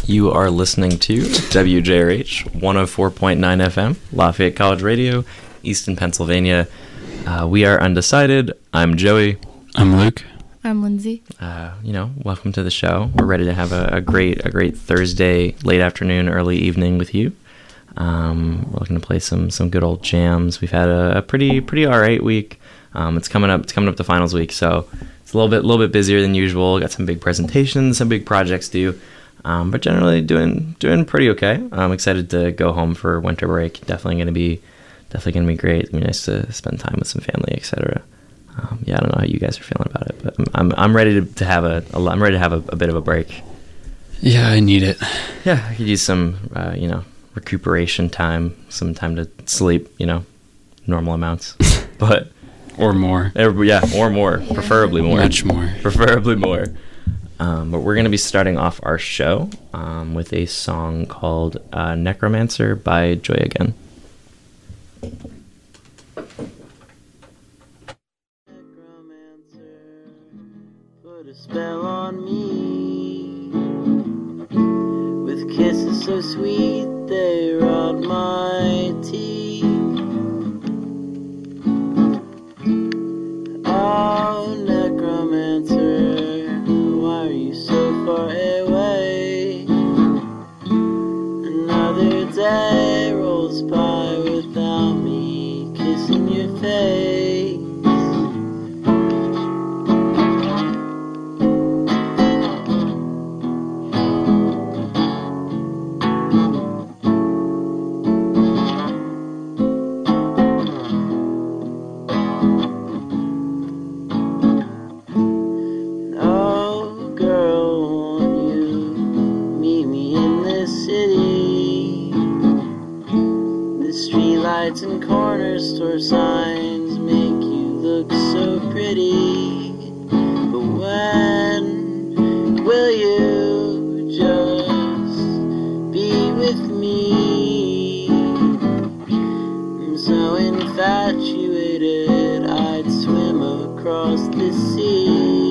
You are listening to WJRH 104.9 FM, Lafayette College Radio, Easton, Pennsylvania. We are Undecided. I'm Joey. I'm Luke. I'm Lindsay. Welcome to the show. We're ready to have a great Thursday, late afternoon, early evening with you. We're looking to play some good old jams. We've had a pretty all right week. It's coming up to finals week, so it's a little bit busier than usual. Got some big presentations, some big projects due. But generally doing pretty okay. I'm excited to go home for winter break. Definitely gonna be great. It'll be nice to spend time with some family, etc. I don't know how you guys are feeling about it, but I'm ready to have a bit of a break. Yeah, I need it. Yeah, I could use some recuperation time, some time to sleep. Normal amounts, but or more. Or more, preferably more. Much more. Preferably more. But we're going to be starting off our show with a song called Necromancer by Joy Again. Necromancer put a spell on me with kisses so sweet they rot my teeth. Oh, necromancer, why are you so far away? Another day rolls by without me kissing your face. And corner store signs make you look so pretty, but when will you just be with me? I'm so infatuated I'd swim across the sea.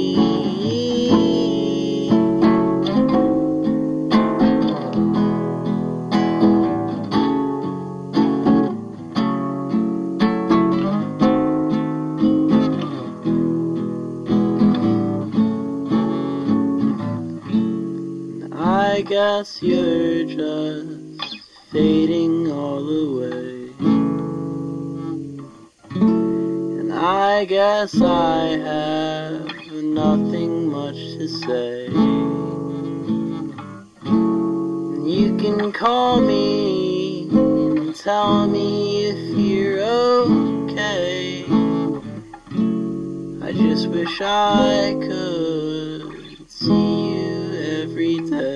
I guess you're just fading all away, and I guess I have nothing much to say. You can call me and tell me if you're okay. I just wish I could see you every day.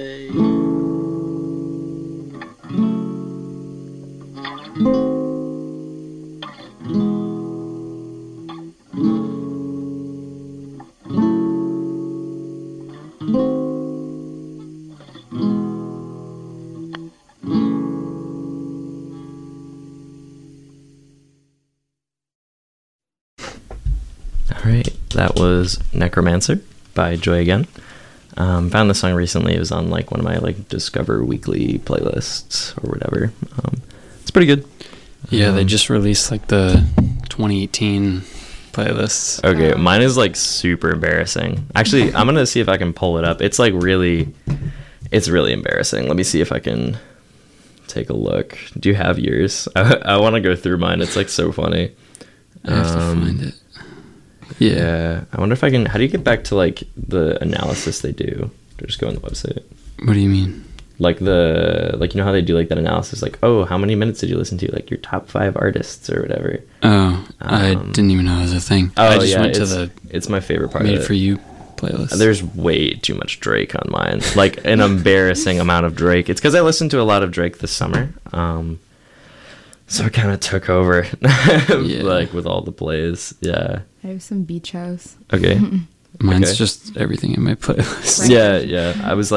Alright, that was Necromancer by Joy Again. Found this song recently. It was on one of my Discover Weekly playlists or whatever. It's pretty good. Yeah, they just released the 2018 playlists. Okay, mine is super embarrassing. Actually, I'm gonna see if I can pull it up. It's really embarrassing. Let me see if I can take a look. Do you have yours? I want to go through mine. It's so funny. I have to find it. Yeah, I wonder if I can. How do you get back to the analysis they do? Or just go on the website. What do you mean? You know how they do that analysis, how many minutes did you listen to, your top 5 artists or whatever. Oh, I didn't even know it was a thing. I just went to it's my favorite part. Made for You playlist. There's way too much Drake on mine, an embarrassing amount of Drake. It's because I listened to a lot of Drake this summer, so it kind of took over, with all the plays. Yeah, I have some beach house. Okay. Mine's just everything in my playlist. Yeah. I was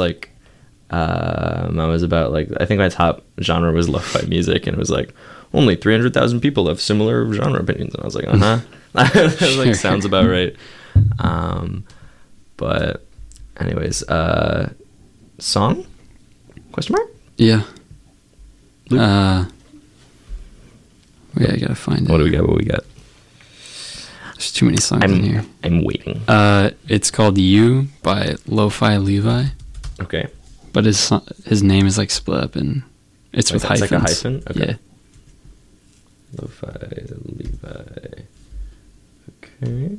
about I think my top genre was lo-fi music, and it was only 300,000 people have similar genre opinions, and I was that sounds about right. But anyways, song? Question mark? Yeah. Luke? Wait, I gotta find it. What do we got? There's too many songs in here. I'm waiting. It's called You by Lo-Fi Levi. Okay. But his name is like split up and it's with hyphens. It's like a hyphen? Okay. Yeah. Lo-Fi Levi. Okay.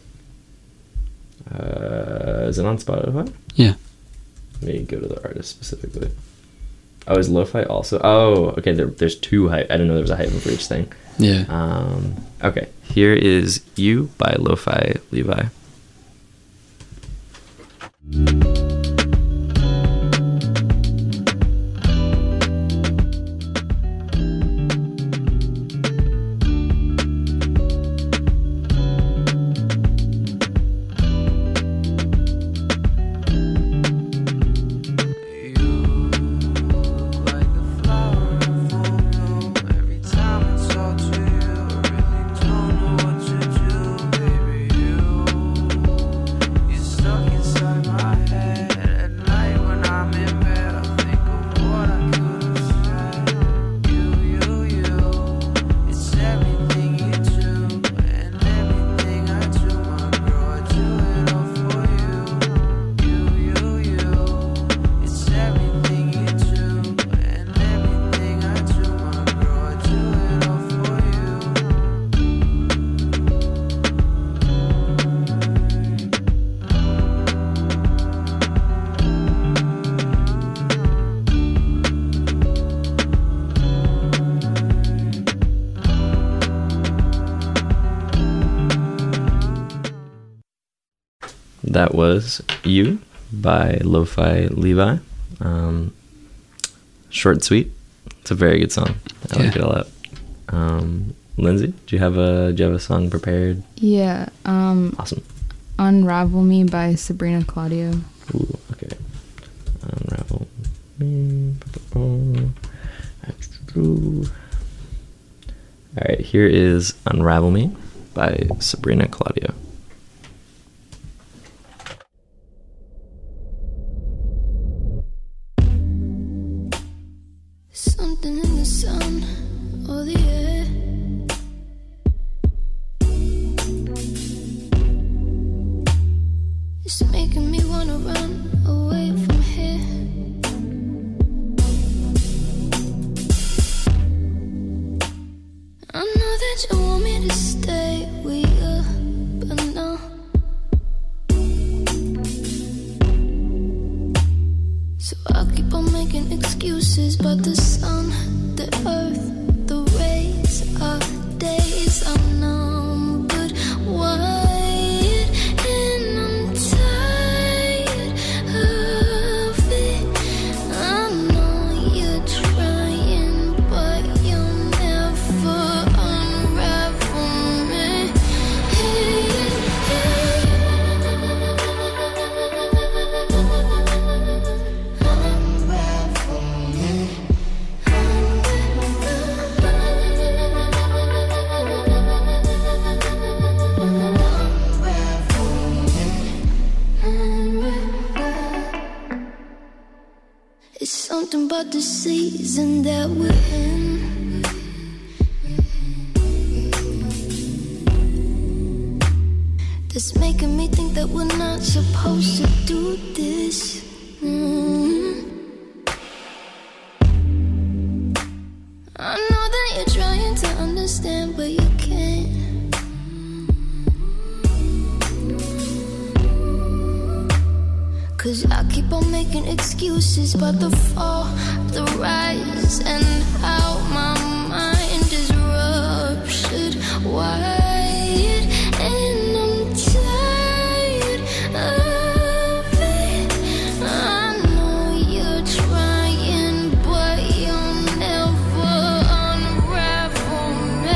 Is it on Spotify? Yeah. Let me go to the artist specifically. Oh, is Lo-Fi also? Oh, okay. There's two I didn't know there was a hyphen for each thing. Yeah. Okay. Here is You by Lo-Fi Levi. That was You by Lo-Fi Levi. Short and sweet. It's a very good song. I like it a lot. Lindsay, do you have a song prepared? Yeah. Awesome. Unravel Me by Sabrina Claudio. Ooh, okay. Unravel Me. All right, here is Unravel Me by Sabrina Claudio. Something in the sun or the air, it's making me wanna run away from here. I know that you want me to stay with you, but no. So I keep on making excuses, but the sun, the earth, the rays, our days are numbered, wide, and I'm tired of it. I know you're trying, but you'll never unravel me. It's something about the season that we're in. That's making me think that we're not supposed to do this. I know that you're trying to understand, but you can't. Cause I keep on making excuses about the fall, the rise, and how my mind is ruptured wide, and I'm tired of it. I know you're trying, but you'll never unravel me.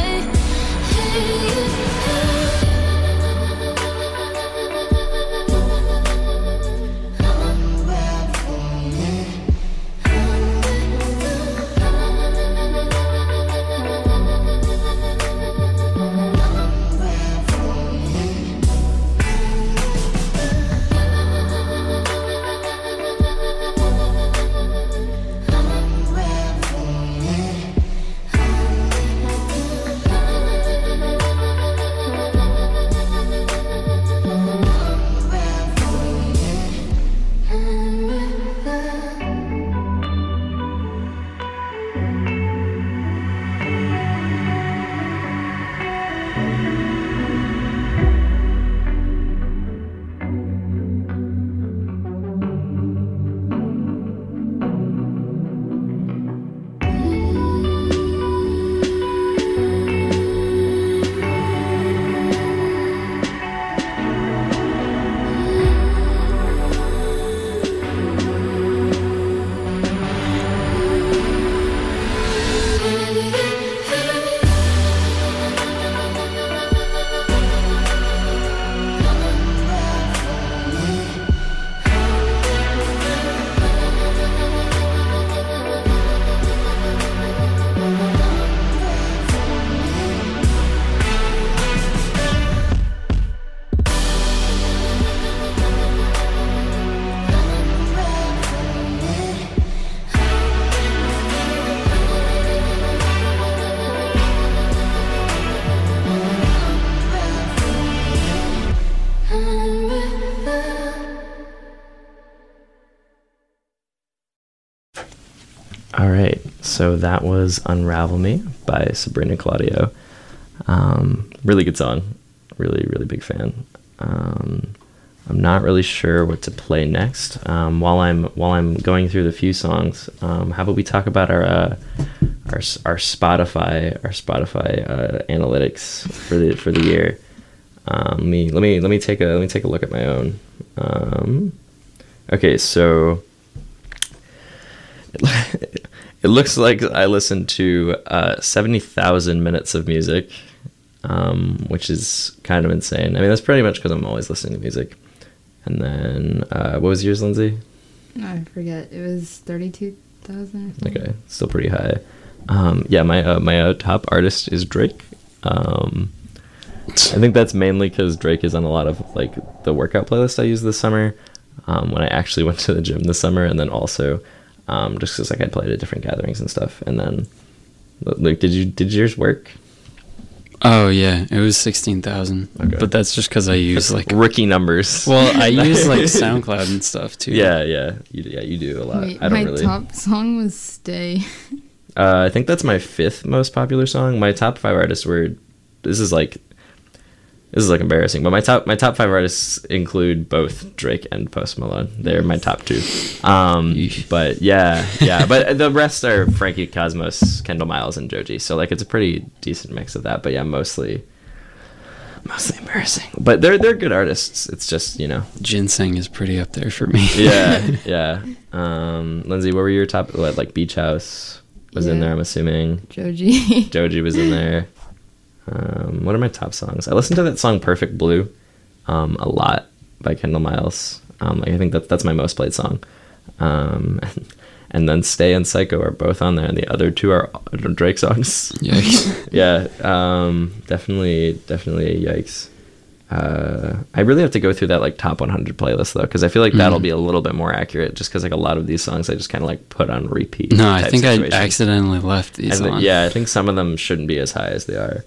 So that was Unravel Me by Sabrina Claudio. Really good song. Really, really big fan. I'm not really sure what to play next. While I'm going through the few songs, how about we talk about our Spotify analytics for the year. Let me take a look at my own. Okay, so it looks like I listened to 70,000 minutes of music, which is kind of insane. I mean, that's pretty much because I'm always listening to music. And then, what was yours, Lindsay? I forget. It was 32,000. Okay, still pretty high. Yeah, my top artist is Drake. I think that's mainly because Drake is on a lot of like the workout playlist I used this summer, when I actually went to the gym this summer, and then also just because like I played at different gatherings and stuff. And then, like, did yours work? Oh yeah, it was 16,000. Okay. But that's just because I use like rookie numbers. Well, I use like SoundCloud and stuff too. Yeah, you do a lot. Wait, I don't my top song was "Stay." I think that's my 5th most popular song. My top 5 artists were. This is like embarrassing, but my top 5 artists include both Drake and Post Malone. They're my top 2. But yeah, but the rest are Frankie Cosmos, Kendall Miles, and Joji. So like it's a pretty decent mix of that. But yeah, mostly embarrassing. But they're good artists. It's just, you know, Ginseng is pretty up there for me. yeah. Lindsay, what were your top? Like Beach House was in there, I'm assuming. Joji was in there. What are my top songs? I listened to that song "Perfect Blue" a lot by Kendall Miles. I think that's my most played song. And then "Stay" and "Psycho" are both on there, and the other 2 are Drake songs. Yikes! Yeah, definitely a yikes. I really have to go through that like top 100 playlist though, because I feel like that'll be a little bit more accurate. Just because like a lot of these songs I just kind of like put on repeat. No, I think I accidentally left these on. Yeah, I think some of them shouldn't be as high as they are.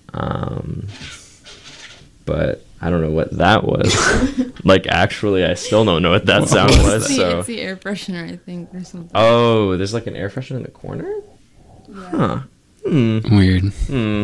But I don't know what that was. Like, actually, I still don't know what that sound was. It's the air freshener, I think, or something. Oh, there's like an air freshener in the corner? Yeah. Huh. Weird.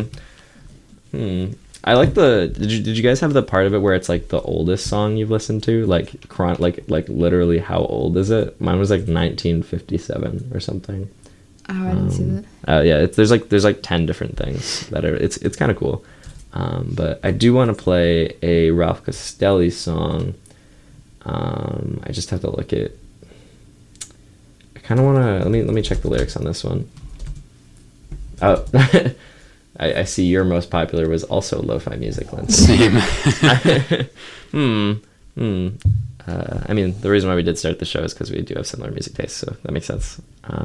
I like the. Did you guys have the part of it where it's like the oldest song you've listened to? Like literally, how old is it? Mine was like 1957 or something. Oh, I didn't see that. Yeah, there's like 10 different things that are. It's kind of cool. But I do want to play a Ralph Costelli song. I just have to look at. I kind of want to. Let me check the lyrics on this one. Oh, I see your most popular was also lo-fi music, Lindsay. Same. I mean, the reason why we did start the show is because we do have similar music tastes, so that makes sense.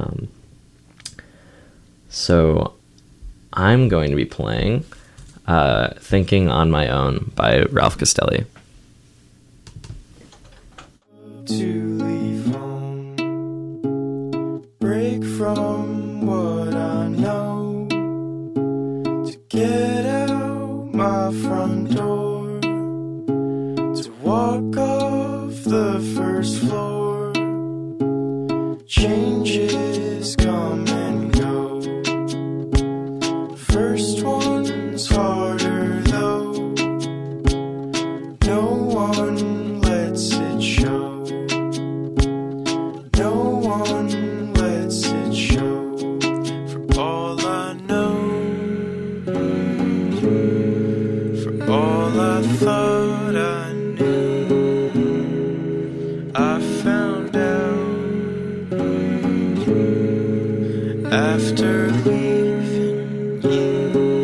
So I'm going to be playing Thinking on My Own by Ralph Costelli. To leave home, break from what I know, to get out my front door, to walk off the first floor. Changes come and go. First one's harder though. No one lets it show. No one lets it show. For all I know, for all I thought I knew, I found out after leaving you.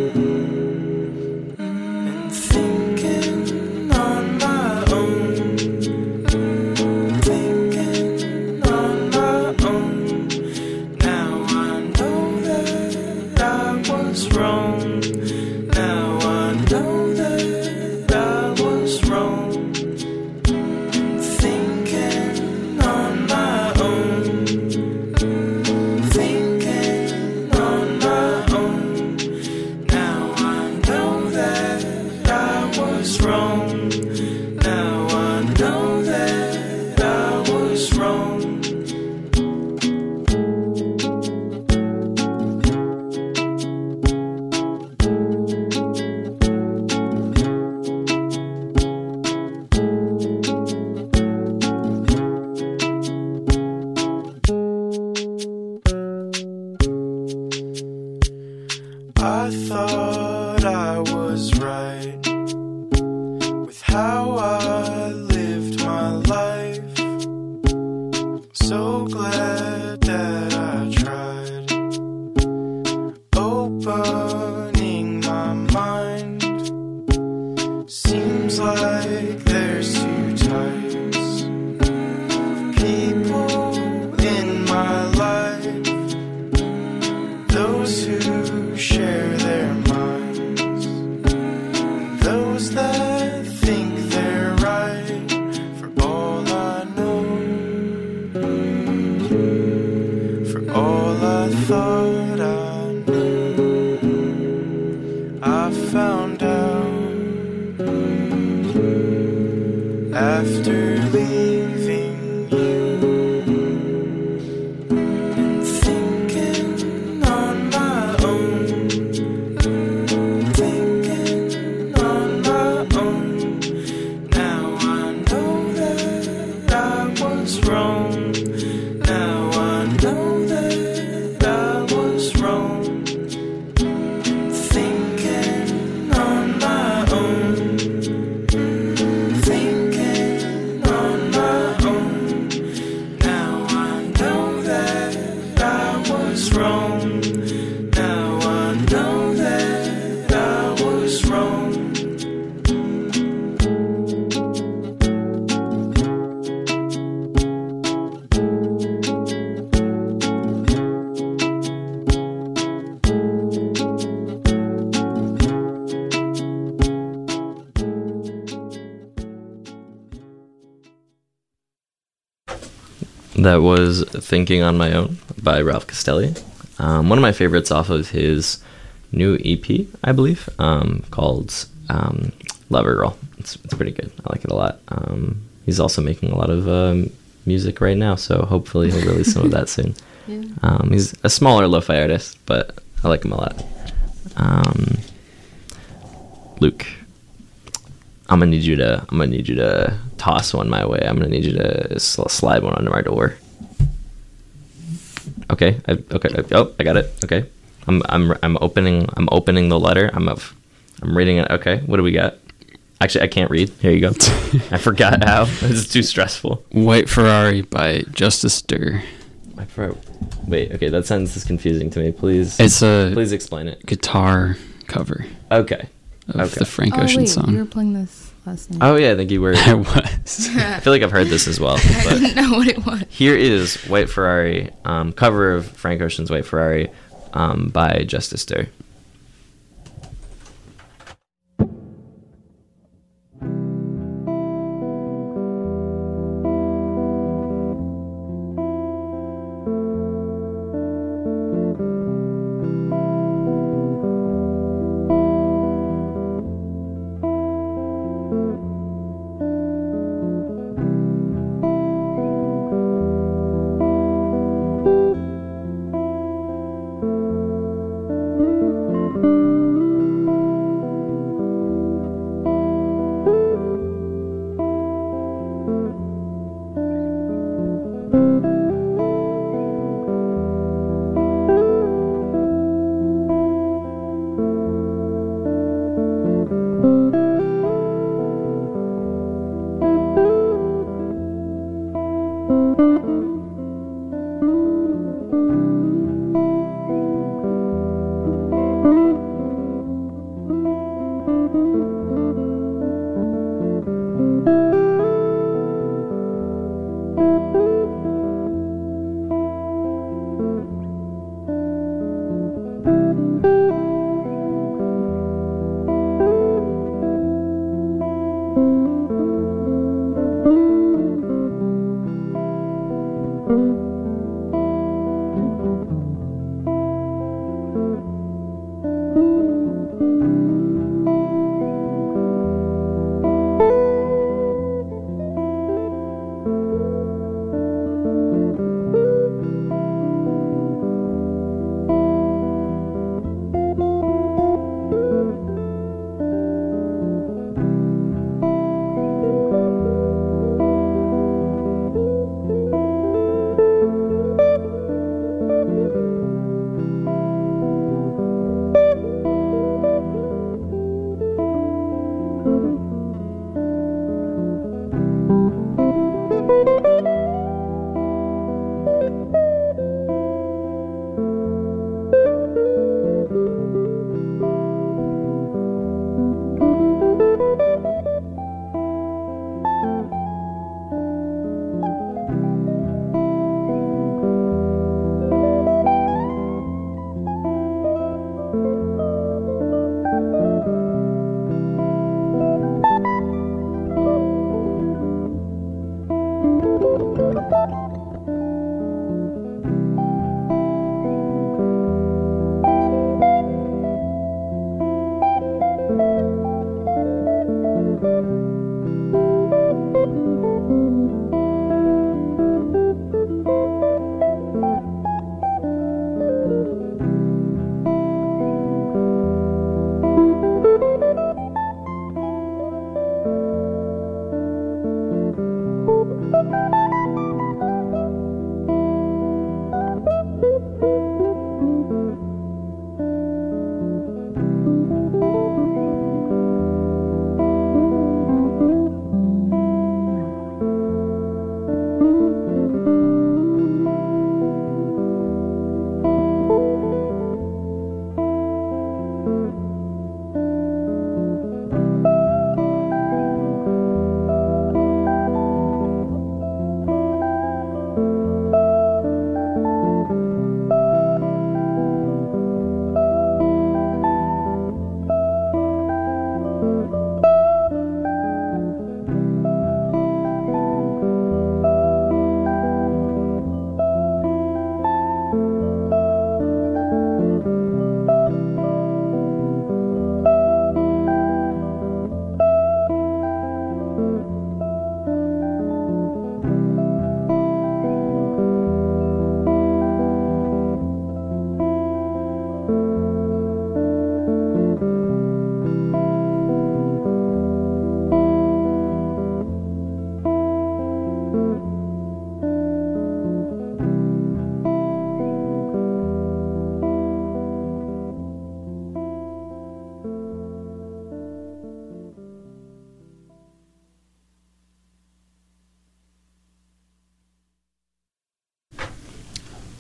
And thinking on my own, thinking on my own. Now I know that I was wrong. Now I know that I was wrong. Thinking on my own, thinking on my own. Now I know that I was wrong. Now I know that I was wrong. feels like there's two types of people in my life. Those who share their minds, and those that think they're right. For all I know, for all I thought I knew, I found out after leaving you. And thinking on my own, thinking on my own. Now I know that I was wrong. Now I know that I was wrong. Thinking on my own, thinking on my own. Now I know that I was wrong. Now I know that I was wrong. That was Thinking on My Own by Ralph Castelli. One of my favorites off of his new EP, I believe, called Lover Girl. It's pretty good. I like it a lot. He's also making a lot of music right now, so hopefully he'll release some of that soon. Yeah. He's a smaller lo-fi artist, but I like him a lot. Luke, I'm gonna need you to toss one my way. I'm gonna need you to slide one under my door. Okay. Oh, I got it. Okay. I'm opening the letter. I'm reading it. Okay. What do we got? Actually, I can't read. Here you go. I forgot how. This is too stressful. White Ferrari by Justice Durr. Wait. Okay. That sentence is confusing to me. Please. Please explain it. Guitar cover Okay. of the Frank Oh Ocean wait, song. you were playing this last night. Oh yeah, I think you were. I was. I feel like I've heard this as well. I But didn't know what it was. here is White Ferrari, cover of Frank Ocean's White Ferrari, by Justice Durr.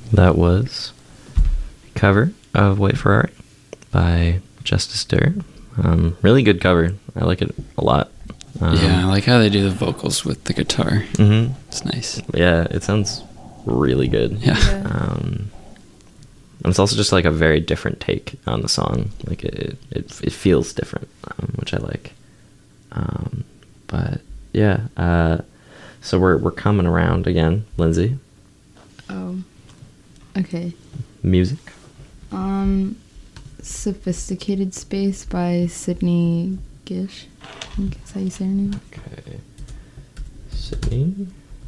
That was a cover of White Ferrari by Justice Dirt. Really good cover. I like it a lot. Yeah, I like how they do the vocals with the guitar. Mm-hmm. It's nice. Yeah, it sounds really good. Yeah. And it's also just like a very different take on the song. Like it feels different, which I like. But yeah, so we're coming around again, Lindsay. Oh, okay. Music. Sophisticated Space by Sydney Gish. I think is how you say her name. Okay. Sydney.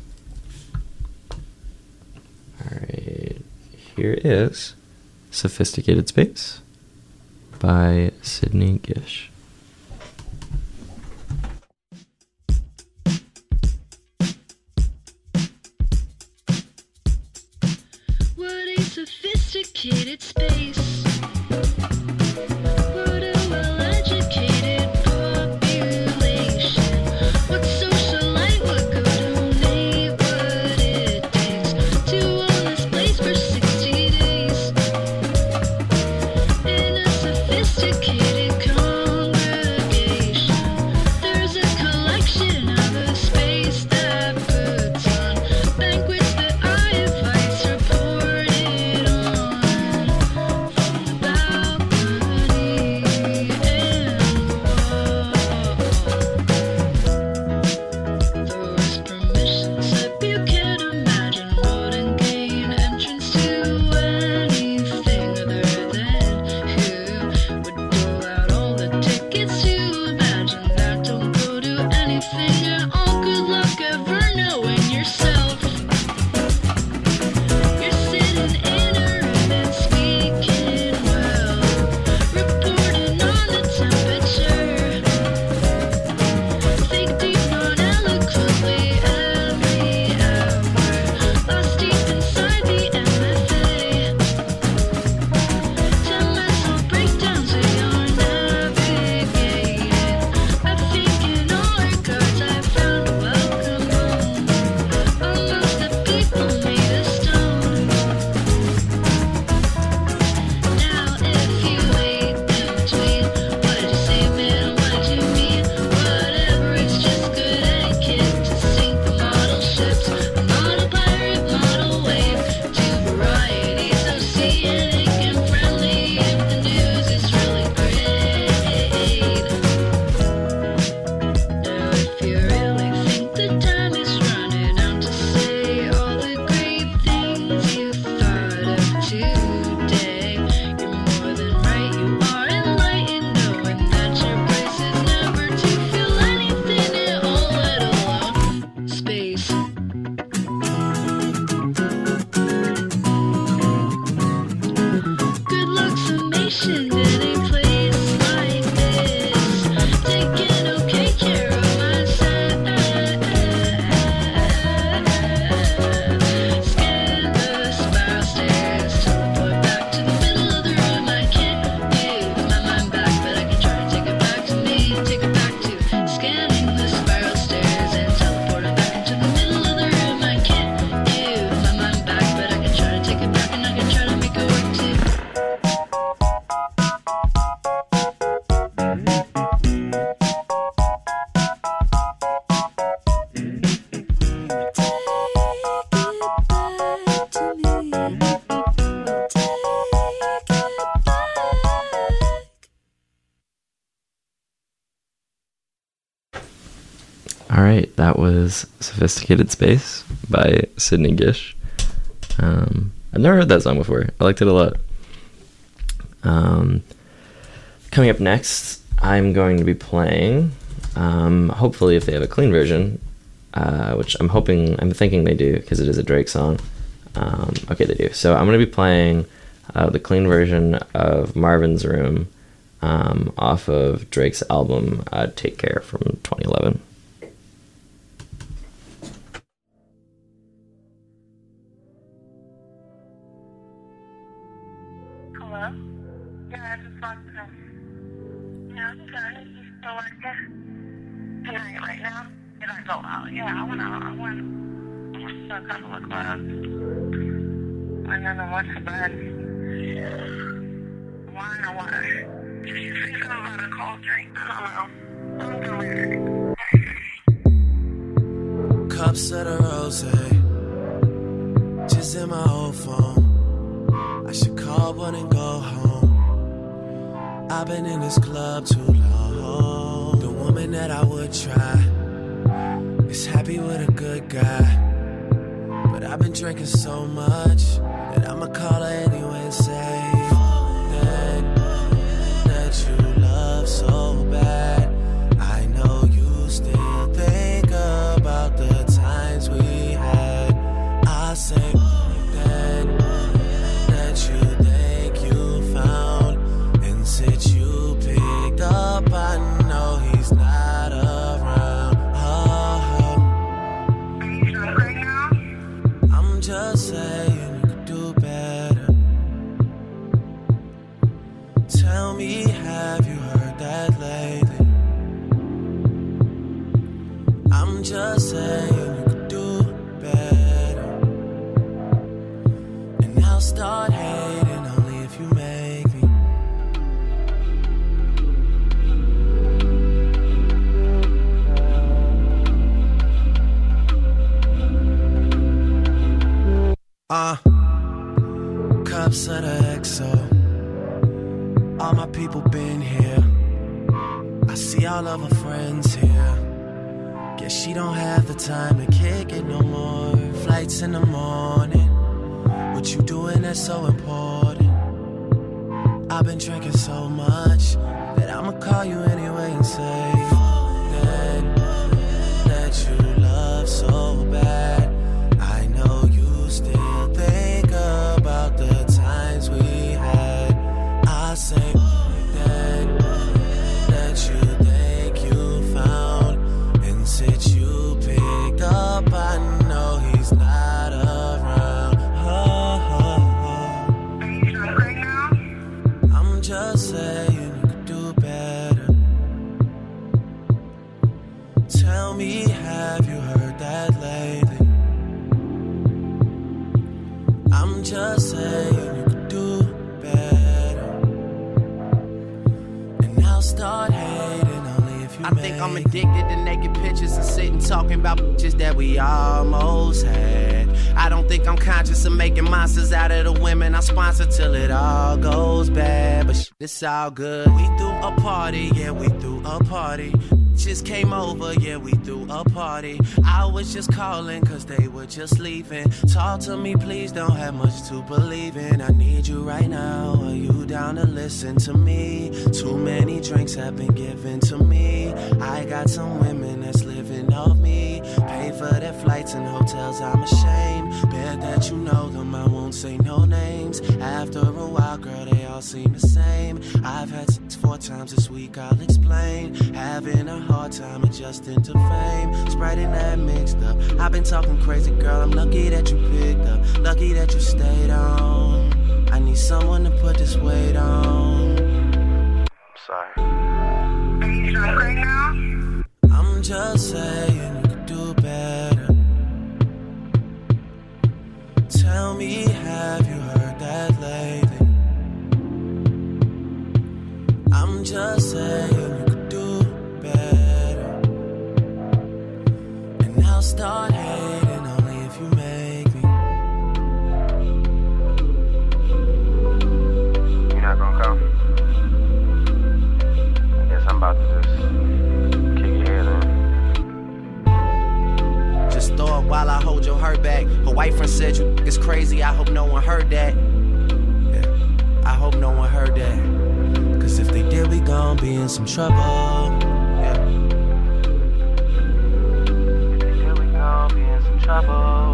Alright. Here is Sophisticated Space by Sydney Gish. What a sophisticated space. What a well-educated population. What socialite would go donate what it takes to own this place for 60 days. In a sophisticated congregation, there's a collection of a space that puts on banquets that I advise reported on from the balcony and the wall. Those permission slip you can't imagine wouldn't gain entrance to anything other than who would dole out all the tickets to imagine that don't go to anything at all. Good luck ever knowing yourself. You're sitting in a room and speaking well, reporting on the temperature. Think deep, not eloquently every hour. Lost deep inside the MFA. 10 mental breakdowns we are navigating. I think in all regards I found a welcome home. Almost the people made of stone. Now if you wait in between, what did you say, man? What did you mean? Whatever, it's just good etiquette to sink the model ships. A model pirate, model wave, two varieties of scenic and friendly. If the news is really great. Now if you really think the time is running out to say all the great things you thought of today, you're more than right, you are enlightened, knowing that your place is never to feel anything at all, let alone space. Good luck summation in a place like this. Taking okay care of myself. Scan the spiral stairs, teleport back to the middle of the room. I can't give my mind back, but I can try to take it back to me. Take it back to scanning the spiral stairs and teleporting back into the middle of the room. I can't give my mind back, but I can try to take it back and I can try to make it work too. All right, that was Sophisticated Space by Sydney Gish. I've never heard that song before. I liked it a lot. Coming up next, I'm going to be playing, hopefully if they have a clean version, which I'm thinking they do because it is a Drake song. Okay, they do. So I'm going to be playing the clean version of Marvin's Room off of Drake's album Take Care from 2011. Hello? Yeah, I just walked in. Yeah, I'm sorry. You still work there? Tonight, right now? Did I go out? Yeah, I went out. I went stuck on the club. And then what's the bed? Why or what? Did you say something about a cold drink? I don't know. I'm delirious. Cups of the rosé, just in my old phone. I should call one and go home. I've been in this club too long. The woman that I would try is happy with a good guy, but I've been drinking so much that I'ma call her anyway and say that you love so bad. I know you still think about the times we had. I say that you think you found, and since you picked up, I know he's not around. Are you drunk right now? I'm just saying you could do better. Tell me, have you heard that lately? I'm just saying you could do better. And I'll start hating only if you make me. Cups of the XO. All my people been here. I see all of her friends here. Guess she don't have the time to kick it no more. Flights in the morning. What you doing that's so important? I've been drinking so much that I'ma call you anyway and say that you love so bad. I know you still think about the times we had. I say that you think you found, and since you picked up, I know he's not around. Are you drunk right now? I'm just saying you could do better. Tell me, have you heard that lately? I'm just saying you could do better. And I'll start hating only if you I think I'm addicted to naked pictures and sitting talking about bitches that we almost had. I don't think I'm conscious of making monsters out of the women I sponsor till it all goes bad. But it's all good. We threw a party, yeah, we threw a party. Just came over, yeah, we threw a party. I was just calling cause they were just leaving. Talk to me, please, don't have much to believe in. I need you right now, are you down to listen to me? Too many drinks have been given to me. I got some women that's living off me. Pay for their flights and hotels, I'm ashamed. Bet that you know them, I won't say no names. After a while, girl, they all seem the same. I've had sex 4 times this week, I'll explain. Having a hard time adjusting to fame. Sprite and that mixed up. I've been talking crazy, girl, I'm lucky that you picked up. Lucky that you stayed on. I need someone to put this weight on. I'm sorry. Are you drunk right now? I'm just saying you could do better. Tell me, have you heard that lately? I'm just saying you could do better. And I'll start hating only if you make me. You're not gonna come? I guess I'm about to just kick your head in. Just throw it while I hold your hurt back. Her white friend said you is crazy, I hope no one heard that. Yeah, I hope no one heard that. Cause if they did, we gon' be in some trouble. Yeah. If they did, we gon' be in some trouble.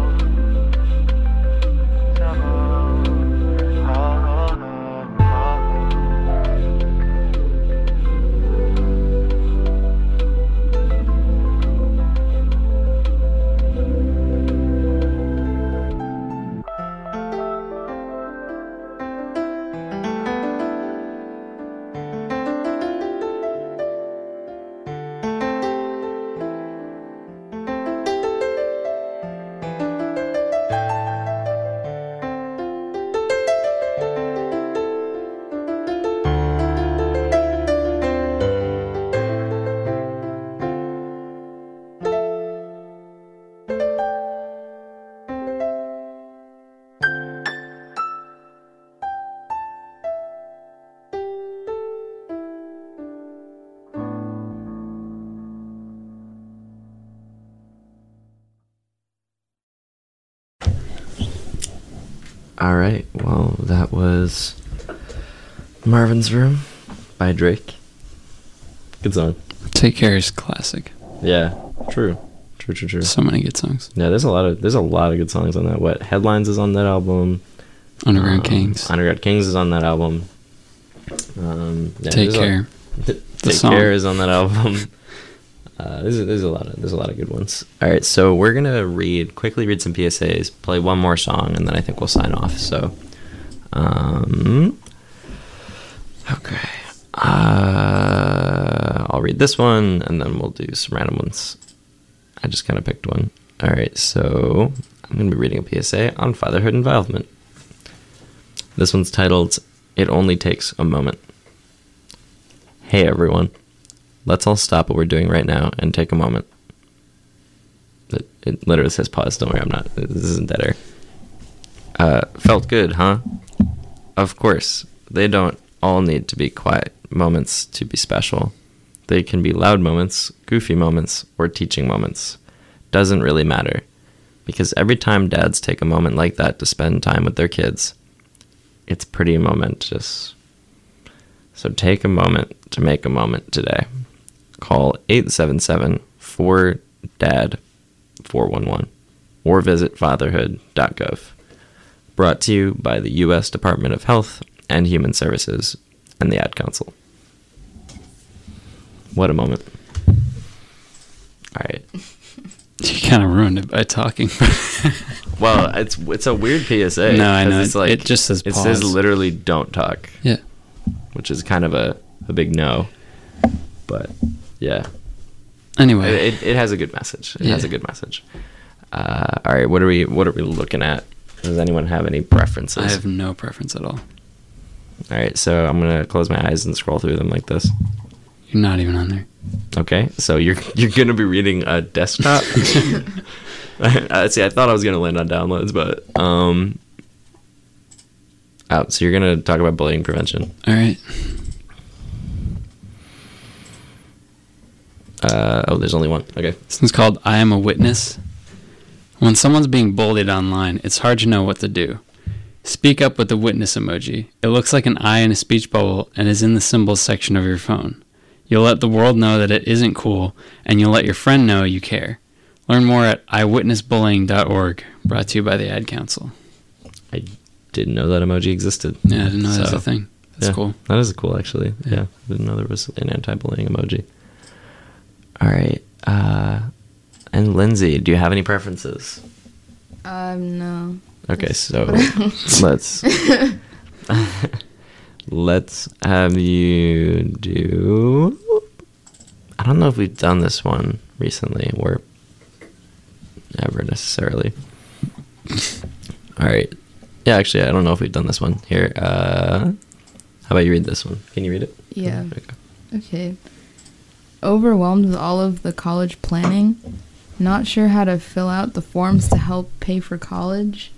All right. Well, that was Marvin's Room by Drake. Good song. Take Care is classic. Yeah. True. So many good songs. Yeah, there's a lot of good songs on that. What Headlines is on that album. Underground Kings. Underground Kings is on that album. Take Care. Take Care is on that album. There's a lot of good ones. All right, so we're gonna quickly read some PSAs, play one more song, and then I think we'll sign off. So, okay, I'll read this one, and then we'll do some random ones. I just kind of picked one. All right, so I'm gonna be reading a PSA on fatherhood involvement. This one's titled "It Only Takes a Moment." Hey everyone. Let's all stop what we're doing right now and take a moment. It literally says pause. Don't worry, this isn't dead air. Felt good, huh? Of course, they don't all need to be quiet moments to be special. They can be loud moments, goofy moments, or teaching moments. Doesn't really matter. Because every time dads take a moment like that to spend time with their kids, it's pretty momentous. So take a moment to make a moment today. Call 877-4DAD-411 or visit fatherhood.gov. Brought to you by the U.S. Department of Health and Human Services and the Ad Council. What a moment. All right. You kind of ruined it by talking. Well, it's a weird PSA. No, I know. It's like, it just says pause. It says literally don't talk. Yeah. Which is kind of a big no. But, yeah. Anyway. It has a good message. It has a good message. All right, what are we looking at? Does anyone have any preferences? I have no preference at all. All right, so I'm going to close my eyes and scroll through them like this. You're not even on there. Okay, so you're going to be reading a desktop? See, I thought I was going to land on downloads, but... so you're going to talk about bullying prevention. All right. There's only one. Okay. This one's called I Am a Witness. When someone's being bullied online, it's hard to know what to do. Speak up with the witness emoji. It looks like an eye in a speech bubble and is in the symbols section of your phone. You'll let the world know that it isn't cool, and you'll let your friend know you care. Learn more at iwitnessbullying.org, brought to you by the Ad Council. I didn't know that emoji existed. Yeah, I didn't know that was a thing. That's cool. That is cool, actually. Yeah, I didn't know there was an anti-bullying emoji. All right. And Lindsay, do you have any preferences? No. Okay, so let's have you do... I don't know if we've done this one recently or ever necessarily. All right. Yeah, actually, I don't know if we've done this one. Here, how about you read this one? Can you read it? Yeah. Okay. Overwhelmed with all of the college planning? Not sure how to fill out the forms to help pay for college?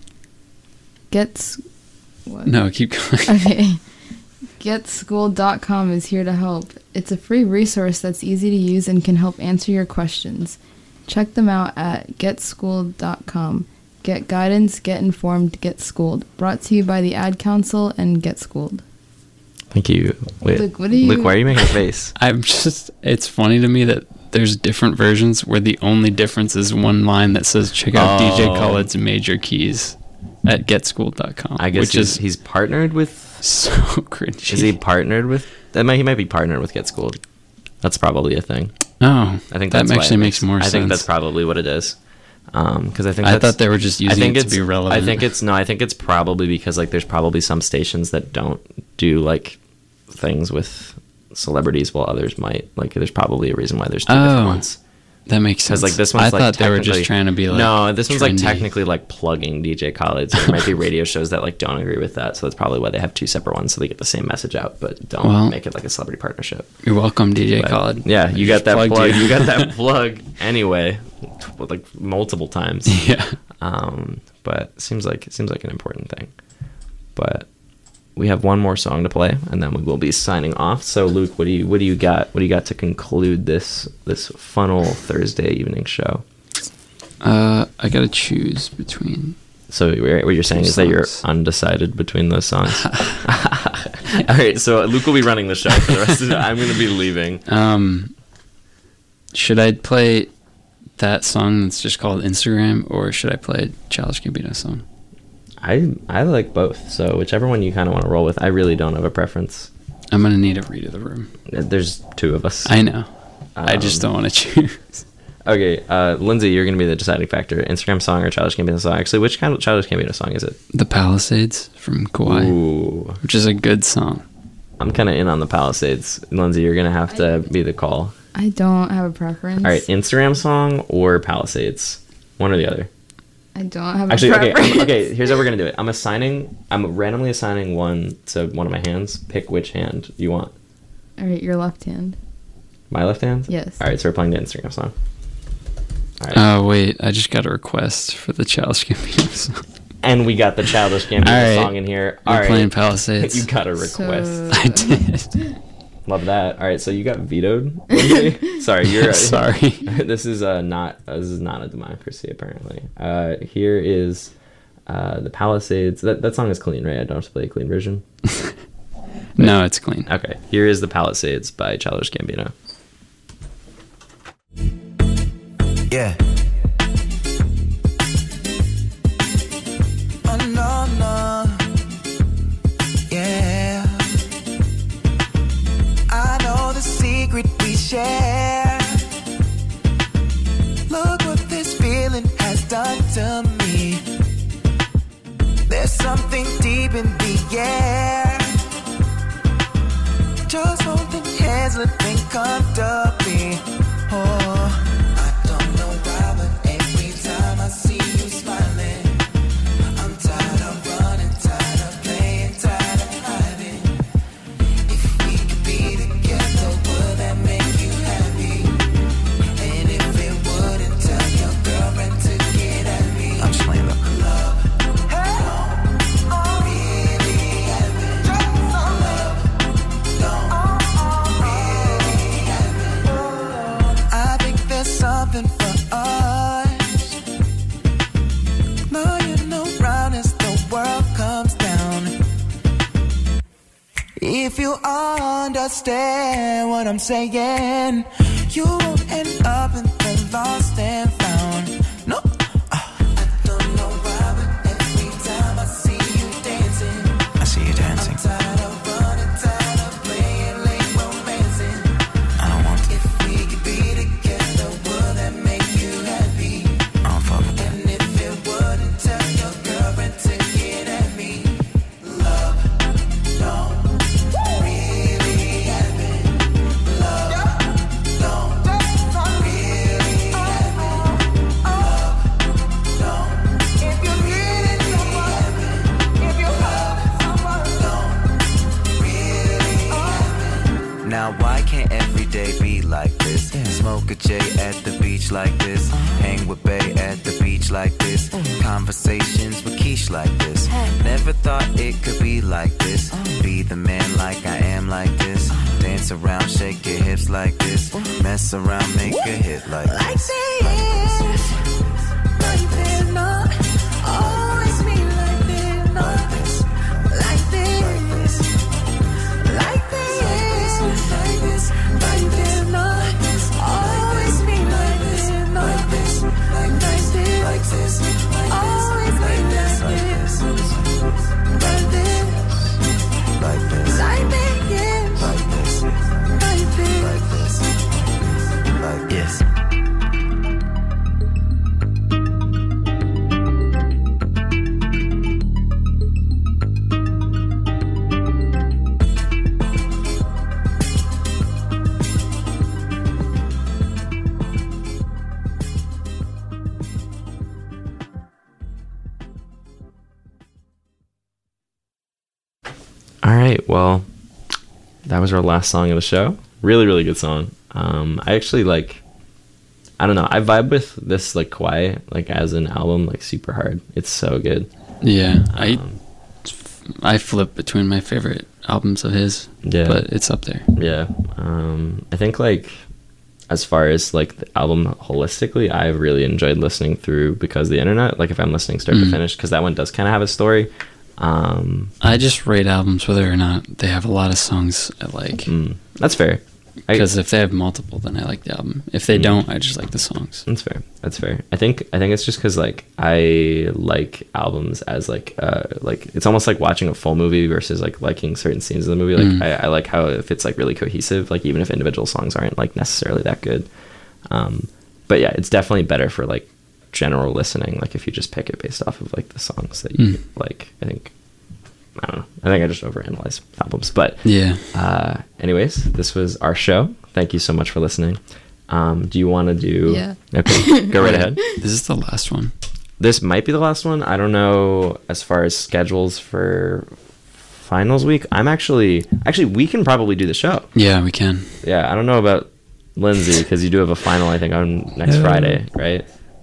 What? No, keep going. Okay. GetSchooled.com is here to help. It's a free resource that's easy to use and can help answer your questions. Check them out at GetSchooled.com. Get guidance, get informed, get schooled. Brought to you by the Ad Council and Get Schooled. Thank you. Wait, Luke, what are you... Luke, why are you making a face? It's funny to me that there's different versions where the only difference is one line that says, check out DJ Khaled's major keys at GetSchooled.com. I guess he's partnered with... So cringy. Is he partnered with... He might be partnered with Get Schooled. That's probably a thing. Oh, I think that actually makes more sense. I think that's probably what it is. Because I thought they were just using it to be relevant. I think it's probably because like there's probably some stations that don't do like things with celebrities while others might. Like there's probably a reason why there's two different ones. That makes sense. Because like this one's I thought they were just trying to be like no, this one's like trendy. technically like plugging DJ Khaled. So there might be radio shows that like don't agree with that. So that's probably why they have two separate ones so they get the same message out, but don't make it like a celebrity partnership. You're welcome, DJ Khaled. Yeah, you got that plug. You got that plug anyway, like multiple times. Yeah. But it seems like an important thing. But we have one more song to play, and then we will be signing off. So, Luke, what do you got? What do you got to conclude this funnel Thursday evening show? I gotta choose between So what you're saying is that you're songs. undecided between those songs. All right, so Luke will be running the show for the rest of the I'm going to be leaving. Should I play that song that's just called Instagram, or should I play a Childish Gambino song? I like both, so whichever one you kind of want to roll with. I really don't have a preference. I'm gonna need a read of the room. There's two of us. I know. I just don't want to choose. Okay, Lindsay, you're going to be the deciding factor. Instagram song or Childish Gambino song? Actually, which kind of Childish Gambino song is it? The Palisades from Kauai, Ooh. which is a good song. I'm kind of in on the Palisades. Lindsay, you're going to have to be the call. I don't have a preference. All right, Instagram song or Palisades? One or the other. I don't have Actually, a preference. okay, here's how we're going to do it. I'm randomly assigning one to one of my hands. Pick which hand you want. All right, your left hand. My left hand? Yes. All right, so we're playing the Instagram song. All right. Oh, wait. I just got a request for the Childish Gambino song. And we got the Childish Gambino All right. song in here. We're All right. playing Palisades. You got a request. So- I did. Love that. All right, so you got vetoed. Sorry, you're Sorry. This is not a democracy apparently. Here is the Palisades. That song is clean, right? I don't have to play a clean version. No, it's clean. Okay, here is the Palisades by Childish Gambino. Yeah. Oh, no, no. Yeah. I know the secret we share. Look what this feeling has done to me. There's something deep in the air. Just holding hands, living comfortably. Oh. I don't know why, but every time I see you smiling, I'm tired of running, tired of playing, tired of hiding. If we could be together, would that make you happy? And if it wouldn't, tell your girlfriend to get at me. I'm just playing love. Something for us. No, you know, round as the world comes down. If you understand what I'm saying, you won't end up in the lost and found. No, I don't know why, but every time I see you dancing, I see you dancing. I'm tired of running, tired of playing late romancing. I don't want to. If we could be together, would that make you happy? I don't fuck with that. And if it wouldn't, tell your girlfriend to get at me. Love don't really happen. Love don't really happen. Love don't. If you needed someone, if you love someone, don't really happen. Now why can't every day be like this? Smoke a J at the beach like this. Hang with Bay at the beach like this. Conversations with Keish like this. Never thought it could be like this. Be the man like I am like this. Dance around, shake your hips like this. Mess around, make a hit like this. Like this, not always me like this, like this, like this, like this, like this, like this, not always me like this, like this, like this, like this, always me like this, like this, like this, like this, like this, like this, like this, like this. All right, well, that was our last song of the show. Really, really good song. I actually I don't know, I vibe with this like Kauai like as an album like super hard. It's so good. Yeah, I flip between my favorite albums of his. Yeah. But it's up there. Yeah. I think like as far as like the album holistically, I really enjoyed listening through Because of the Internet. Like if I'm listening start to finish, because that one does kind of have a story. I just rate albums whether or not they have a lot of songs I like. That's fair. Because if they have multiple, then I like the album. If they don't, I just like the songs. That's fair. That's fair. I think it's just because like I like albums as like it's almost like watching a full movie versus like liking certain scenes of the movie. Like I like how if it's like really cohesive, like even if individual songs aren't like necessarily that good. But yeah, it's definitely better for like general listening. Like if you just pick it based off of like the songs that you like. I don't know. I think I just overanalyze albums. But yeah. Anyways, this was our show. Thank you so much for listening. Do you want to do... Yeah. Okay, go right ahead. This is the last one. This might be the last one. I don't know as far as schedules for finals week. I'm actually, we can probably do the show. Yeah, we can. Yeah, I don't know about Lindsay, because you do have a final, I think, on next Friday, right?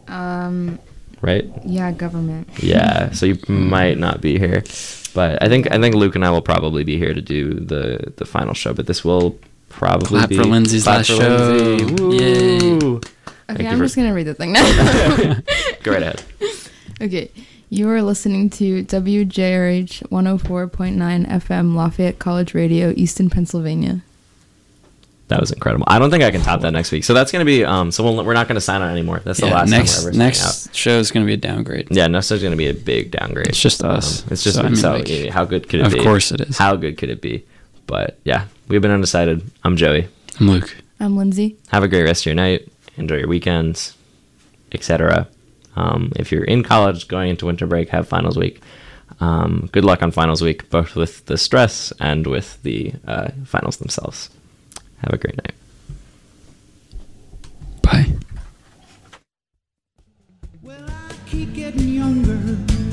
Right? Yeah, government. Yeah, so you might not be here. But I think Luke and I will probably be here to do the final show. But this will probably Clap be for Lindsay's last show. Yay! Okay, I'm just gonna read the thing now. Go right ahead. Okay, you are listening to WJRH 104.9 FM Lafayette College Radio, Easton, Pennsylvania. That was incredible. I don't think I can top that next week. So that's going to be, we're not going to sign on anymore. That's the last time we're ever next show is going to be a downgrade. Yeah, next show's going to be a big downgrade. It's just us. It's just, how good could it be? Of course it is. How good could it be? But yeah, we've been undecided. I'm Joey. I'm Luke. I'm Lindsay. Have a great rest of your night. Enjoy your weekends, etc. If you're in college going into winter break, have finals week. Good luck on finals week, both with the stress and with the finals themselves. Have a great night. Bye. Well, I keep getting younger.